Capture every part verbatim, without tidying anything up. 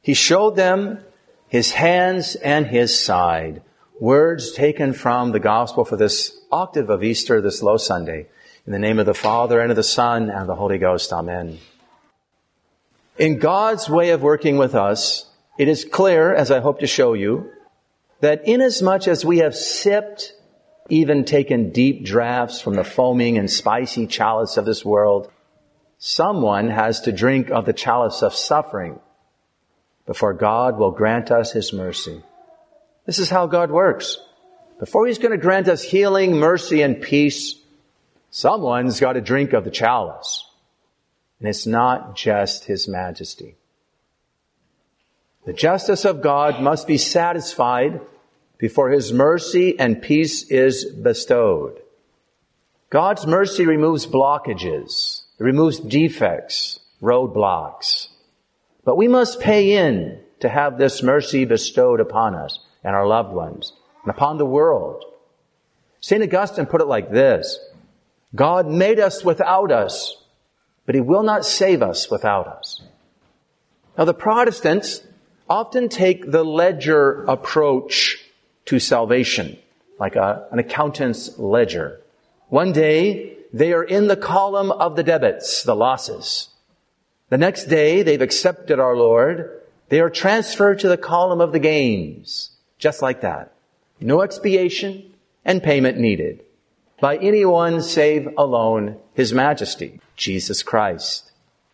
He showed them his hands and his side. Words taken from the gospel for this octave of Easter, this Low Sunday. In the name of the Father, and of the Son, and of the Holy Ghost. Amen. In God's way of working with us, it is clear, as I hope to show you, that inasmuch as we have sipped, even taken deep draughts from the foaming and spicy chalice of this world, someone has to drink of the chalice of suffering before God will grant us his mercy. This is how God works. Before he's going to grant us healing, mercy, and peace, someone's got to drink of the chalice. And it's not just his majesty. The justice of God must be satisfied before his mercy and peace is bestowed. God's mercy removes blockages. It removes defects, roadblocks. But we must pay in to have this mercy bestowed upon us and our loved ones and upon the world. Saint Augustine put it like this: God made us without us, but he will not save us without us. Now, the Protestants often take the ledger approach to salvation, like a, an accountant's ledger. One day, they are in the column of the debits, the losses. The next day, they've accepted our Lord. They are transferred to the column of the gains, just like that. No expiation and payment needed by anyone save alone his majesty, Jesus Christ.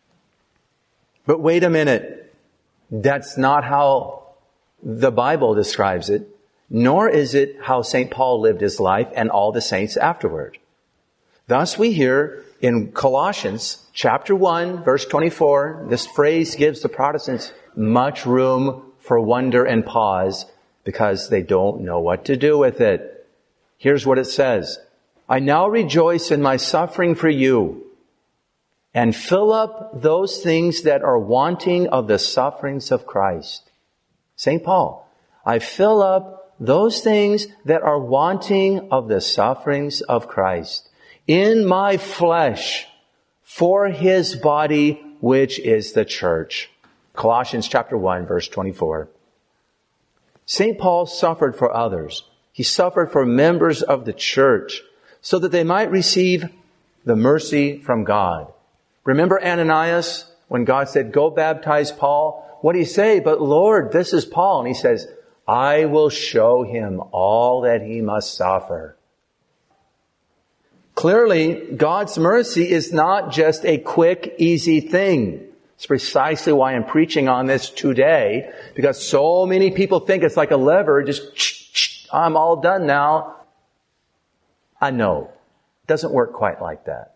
But wait a minute. That's not how the Bible describes it, nor is it how Saint Paul lived his life and all the saints afterward. Thus we hear in Colossians chapter one, verse twenty-four, this phrase gives the Protestants much room for wonder and pause because they don't know what to do with it. Here's what it says: I now rejoice in my suffering for you, and fill up those things that are wanting of the sufferings of Christ. Saint Paul, I fill up those things that are wanting of the sufferings of Christ in my flesh for his body, which is the church. Colossians chapter one, verse twenty-four. Saint Paul suffered for others. He suffered for members of the church so that they might receive the mercy from God. Remember Ananias, when God said, go baptize Paul? What did he say? But Lord, this is Paul. And he says, I will show him all that he must suffer. Clearly, God's mercy is not just a quick, easy thing. It's precisely why I'm preaching on this today, because so many people think it's like a lever, just, I'm all done now. I know. It doesn't work quite like that.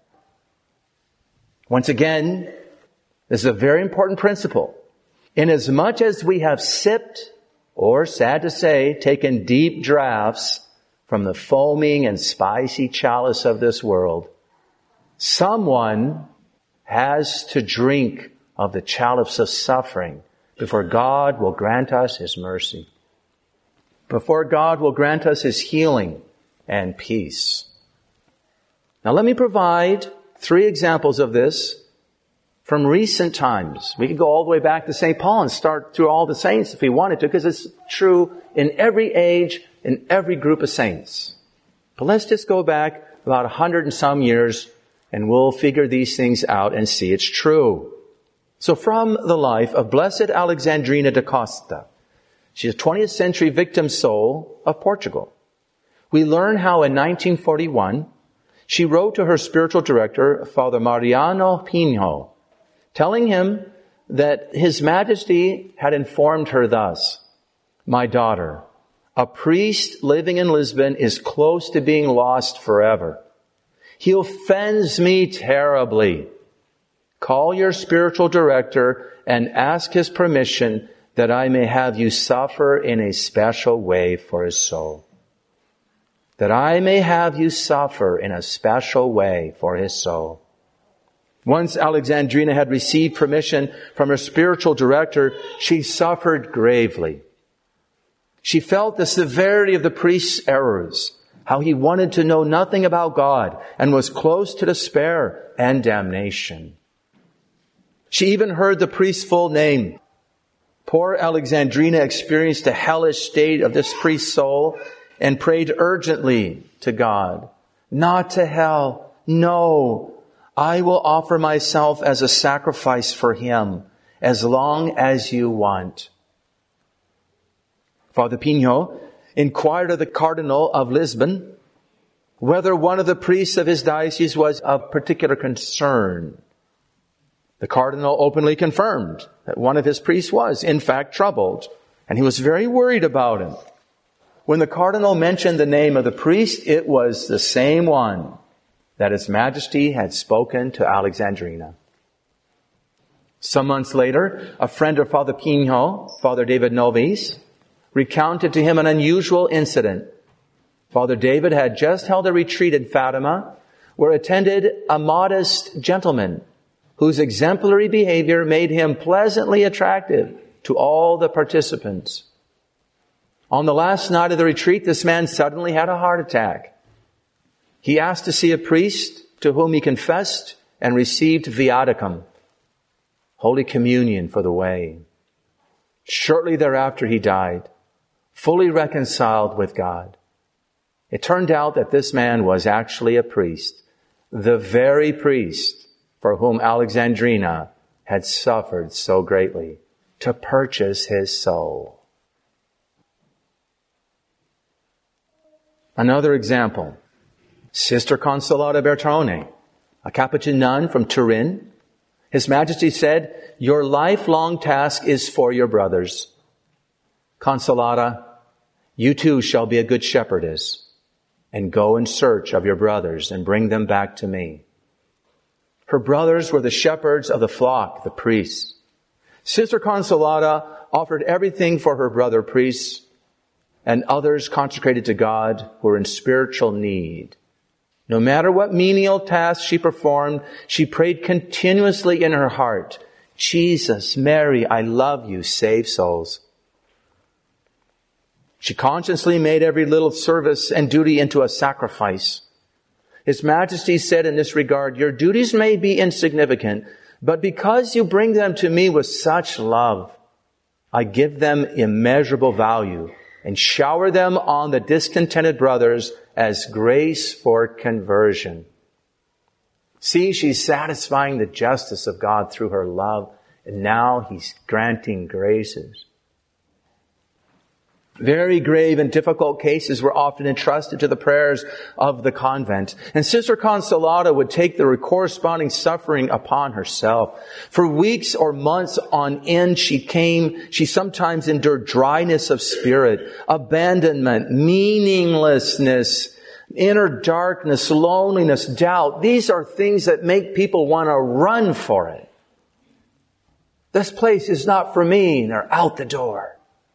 Once again, this is a very important principle. Inasmuch as we have sipped, or sad to say, taken deep draughts from the foaming and spicy chalice of this world, someone has to drink of the chalice of suffering before God will grant us his mercy, before God will grant us his healing and peace. Now let me provide three examples of this from recent times. We could go all the way back to Saint Paul and start through all the saints if we wanted to, because it's true in every age, in every group of saints. But let's just go back about a hundred and some years and we'll figure these things out and see it's true. So from the life of Blessed Alexandrina da Costa, she's a twentieth century victim soul of Portugal. We learn how in nineteen forty-one, she wrote to her spiritual director, Father Mariano Pinho, telling him that His Majesty had informed her thus, my daughter, a priest living in Lisbon is close to being lost forever. He offends me terribly. Call your spiritual director and ask his permission that I may have you suffer in a special way for his soul. That I may have you suffer in a special way for his soul. Once Alexandrina had received permission from her spiritual director, she suffered gravely. She felt the severity of the priest's errors, how he wanted to know nothing about God and was close to despair and damnation. She even heard the priest's full name, Poor Alexandrina experienced a hellish state of this priest's soul and prayed urgently to God. Not to hell. No. I will offer myself as a sacrifice for him as long as you want. Father Pinho inquired of the Cardinal of Lisbon whether one of the priests of his diocese was of particular concern. The Cardinal openly confirmed that one of his priests was, in fact, troubled, and he was very worried about him. When the Cardinal mentioned the name of the priest, it was the same one that His Majesty had spoken to Alexandrina. Some months later, a friend of Father Pinho, Father David Novis, recounted to him an unusual incident. Father David had just held a retreat in Fatima where attended a modest gentleman whose exemplary behavior made him pleasantly attractive to all the participants. On the last night of the retreat, this man suddenly had a heart attack. He asked to see a priest to whom he confessed and received viaticum, Holy Communion for the way. Shortly thereafter, he died, fully reconciled with God. It turned out that this man was actually a priest, the very priest for whom Alexandrina had suffered so greatly to purchase his soul. Another example, Sister Consolata Bertone, a Capuchin nun from Turin. His Majesty said, "Your lifelong task is for your brothers. Consolata, you too shall be a good shepherdess and go in search of your brothers and bring them back to me." Her brothers were the shepherds of the flock, the priests. Sister Consolata offered everything for her brother priests and others consecrated to God who were in spiritual need. No matter what menial tasks she performed, she prayed continuously in her heart, "Jesus, Mary, I love you, save souls." She consciously made every little service and duty into a sacrifice. His Majesty said in this regard, "Your duties may be insignificant, but because you bring them to me with such love, I give them immeasurable value and shower them on the discontented brothers as grace for conversion." See, she's satisfying the justice of God through her love, and now He's granting graces. Very grave and difficult cases were often entrusted to the prayers of the convent. And Sister Consolata would take the corresponding suffering upon herself. For weeks or months on end, she came, she sometimes endured dryness of spirit, abandonment, meaninglessness, inner darkness, loneliness, doubt. These are things that make people want to run for it. This place is not for me, and they're out the door.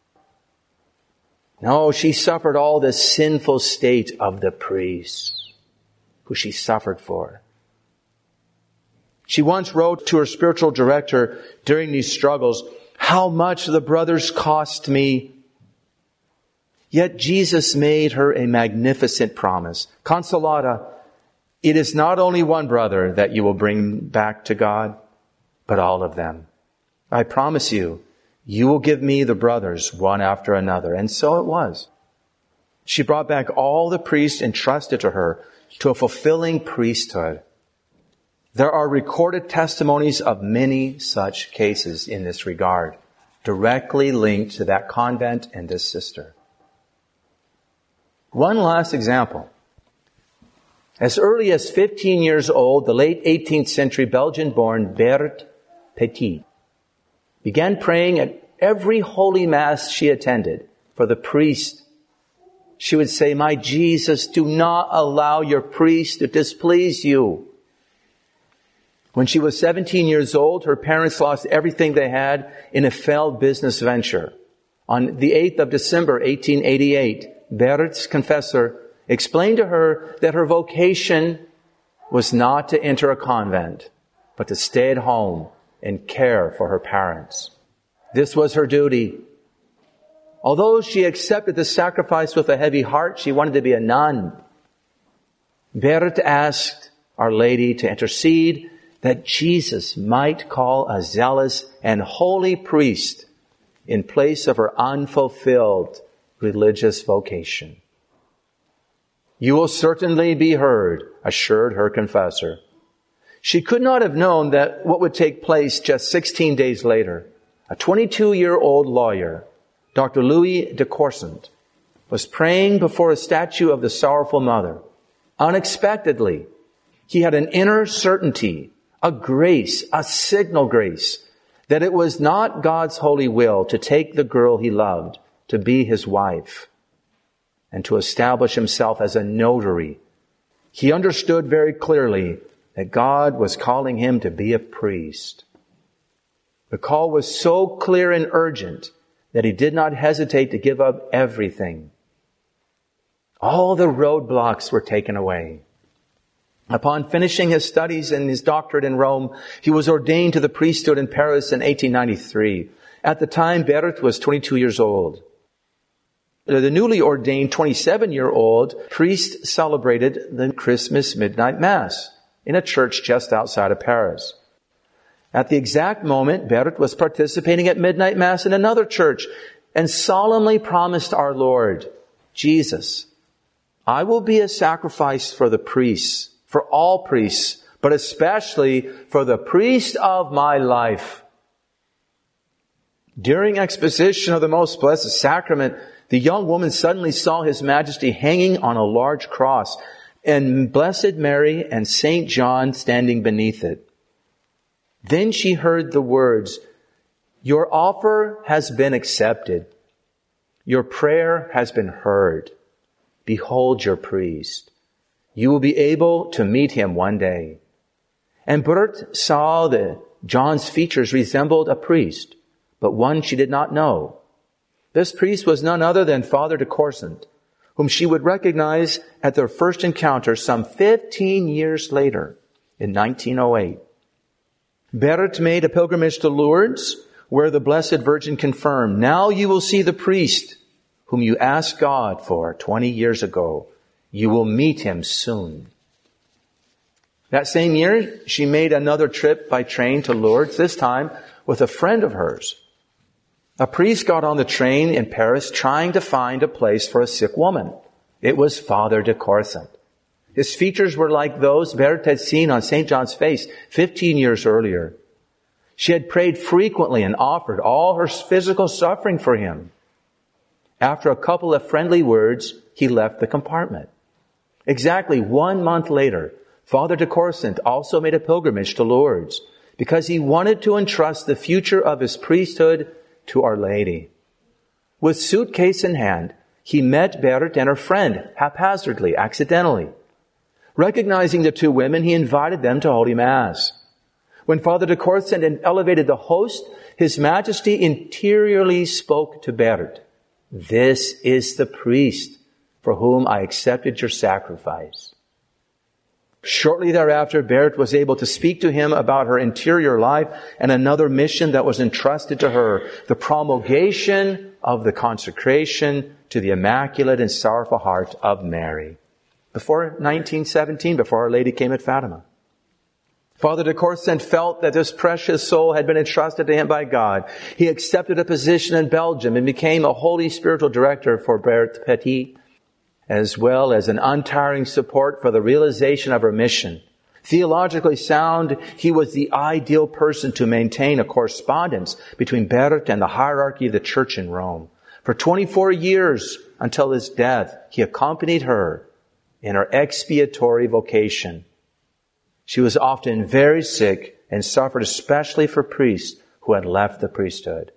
No, she suffered all the sinful state of the priests who she suffered for. She once wrote to her spiritual director during these struggles, "How much the brothers cost me." Yet Jesus made her a magnificent promise. "Consolata, it is not only one brother that you will bring back to God, but all of them. I promise you, you will give me the brothers one after another." And so it was. She brought back all the priests entrusted to her to a fulfilling priesthood. There are recorded testimonies of many such cases in this regard, directly linked to that convent and this sister. One last example. As early as fifteen years old, the late eighteenth century Belgian-born Berthe Petit began praying at every holy mass she attended for the priest. She would say, "My Jesus, do not allow your priest to displease you." When she was seventeen years old, her parents lost everything they had in a failed business venture. On the eighth of December, eighteen eighty-eight, Berthe's confessor explained to her that her vocation was not to enter a convent, but to stay at home and care for her parents. This was her duty. Although she accepted the sacrifice with a heavy heart, she wanted to be a nun. Berthe asked Our Lady to intercede that Jesus might call a zealous and holy priest in place of her unfulfilled religious vocation. You will certainly be heard, assured her confessor. She could not have known that what would take place just sixteen days later. A twenty-two-year-old lawyer, Doctor Louis de Courcent, was praying before a statue of the Sorrowful Mother. Unexpectedly, he had an inner certainty, a grace, a signal grace, that it was not God's holy will to take the girl he loved to be his wife and to establish himself as a notary. He understood very clearly that God was calling him to be a priest. The call was so clear and urgent that he did not hesitate to give up everything. All the roadblocks were taken away. Upon finishing his studies and his doctorate in Rome, he was ordained to the priesthood in Paris in eighteen ninety-three. At the time, Berthe was twenty-two years old. The newly ordained twenty-seven-year-old priest celebrated the Christmas midnight mass in a church just outside of Paris. At the exact moment, Berthe was participating at midnight mass in another church and solemnly promised our Lord, Jesus, I will be a sacrifice for the priests, for all priests, but especially for the priest of my life. During exposition of the Most Blessed Sacrament, the young woman suddenly saw His Majesty hanging on a large cross and Blessed Mary and Saint John standing beneath it. Then she heard the words, your offer has been accepted. Your prayer has been heard. Behold your priest. You will be able to meet him one day. And Berthe saw that John's features resembled a priest, but one she did not know. This priest was none other than Father de Courcent, whom she would recognize at their first encounter some fifteen years later, in nineteen oh eight. Berthe made a pilgrimage to Lourdes, where the Blessed Virgin confirmed, now you will see the priest whom you asked God for twenty years ago. You will meet him soon. That same year, she made another trip by train to Lourdes, this time with a friend of hers. A priest got on the train in Paris trying to find a place for a sick woman. It was Father de Courcent. His features were like those Berthe had seen on Saint John's face fifteen years earlier. She had prayed frequently and offered all her physical suffering for him. After a couple of friendly words, he left the compartment. Exactly one month later, Father de Courcent also made a pilgrimage to Lourdes because he wanted to entrust the future of his priesthood to Our Lady. With suitcase in hand, he met Berthe and her friend haphazardly, accidentally. Recognizing the two women, he invited them to Holy Mass. When Father de Courcent had elevated the host, His Majesty interiorly spoke to Berthe. This is the priest for whom I accepted your sacrifice. Shortly thereafter, Berthe was able to speak to him about her interior life and another mission that was entrusted to her, the promulgation of the consecration to the Immaculate and Sorrowful Heart of Mary. Before nineteen seventeen, before Our Lady came at Fatima. Father de Courcent felt that this precious soul had been entrusted to him by God. He accepted a position in Belgium and became a holy spiritual director for Berthe Petit, as well as an untiring support for the realization of her mission. Theologically sound, he was the ideal person to maintain a correspondence between Berthe and the hierarchy of the Church in Rome. For twenty-four years, until his death, he accompanied her in her expiatory vocation. She was often very sick and suffered especially for priests who had left the priesthood.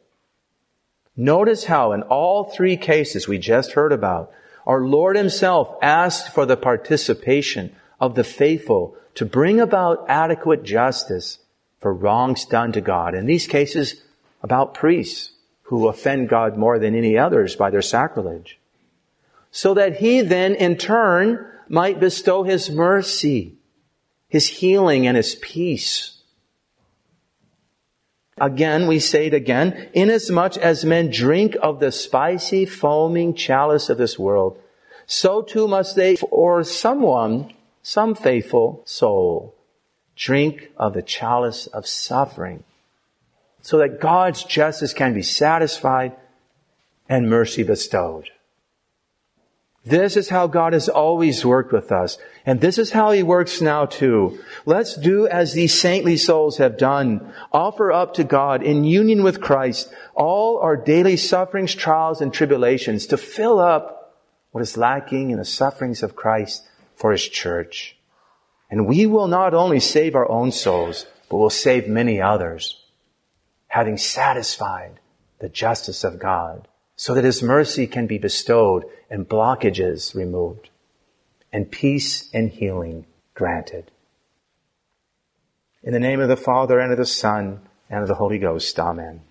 Notice how in all three cases we just heard about, our Lord Himself asked for the participation of the faithful to bring about adequate justice for wrongs done to God. In these cases, about priests who offend God more than any others by their sacrilege. So that He then, in turn, might bestow His mercy, His healing, and His peace. Again, we say it again, inasmuch as men drink of the spicy, foaming chalice of this world, so too must they, or someone, some faithful soul, drink of the chalice of suffering. so that God's justice can be satisfied and mercy bestowed. This is how God has always worked with us, and this is how He works now too. Let's do as these saintly souls have done. Offer up to God in union with Christ all our daily sufferings, trials, and tribulations to fill up what is lacking in the sufferings of Christ for His church. And we will not only save our own souls, but will save many others, having satisfied the justice of God, so that His mercy can be bestowed and blockages removed, and peace and healing granted. In the name of the Father, and of the Son, and of the Holy Ghost. Amen.